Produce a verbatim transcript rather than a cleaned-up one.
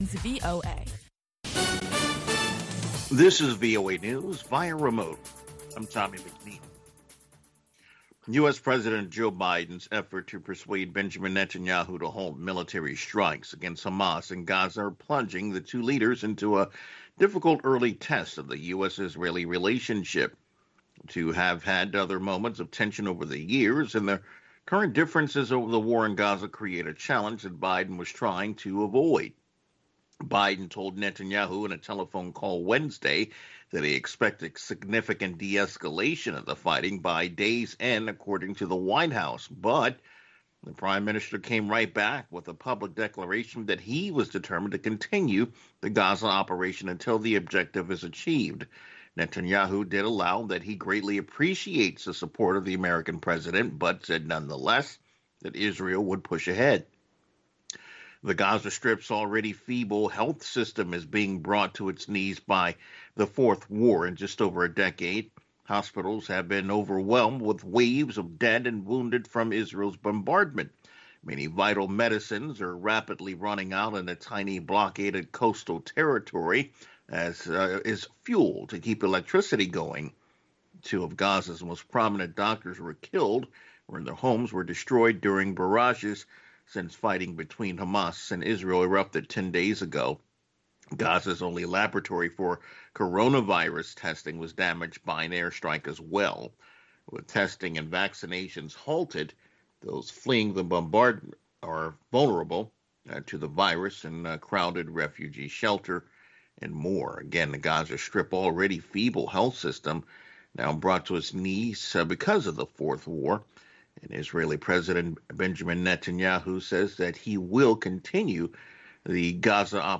V O A. This is V O A News via remote. I'm Tommy McNeil. U S. President Joe Biden's effort to persuade Benjamin Netanyahu to halt military strikes against Hamas in Gaza are plunging the two leaders into a difficult early test of the U S-Israeli relationship. To have had other moments of tension over the years, and the current differences over the war in Gaza create a challenge that Biden was trying to avoid. Biden told Netanyahu in a telephone call Wednesday that he expected significant de-escalation of the fighting by day's end, according to the White House. But the prime minister came right back with a public declaration that he was determined to continue the Gaza operation until the objective is achieved. Netanyahu did allow that he greatly appreciates the support of the American president, but said nonetheless that Israel would push ahead. The Gaza Strip's already feeble health system is being brought to its knees by the fourth war in just over a decade. Hospitals have been overwhelmed with waves of dead and wounded from Israel's bombardment. Many vital medicines are rapidly running out in a tiny blockaded coastal territory, as uh, is fuel to keep electricity going. Two of Gaza's most prominent doctors were killed when their homes were destroyed during barrages since fighting between Hamas and Israel erupted ten days ago. Gaza's only laboratory for coronavirus testing was damaged by an airstrike as well. With testing and vaccinations halted, those fleeing the bombardment are vulnerable uh, to the virus in a crowded refugee shelter and more. Again, the Gaza Strip already feeble health system now brought to its knees uh, because of the fourth war. And Israeli President Benjamin Netanyahu says that he will continue the Gaza operation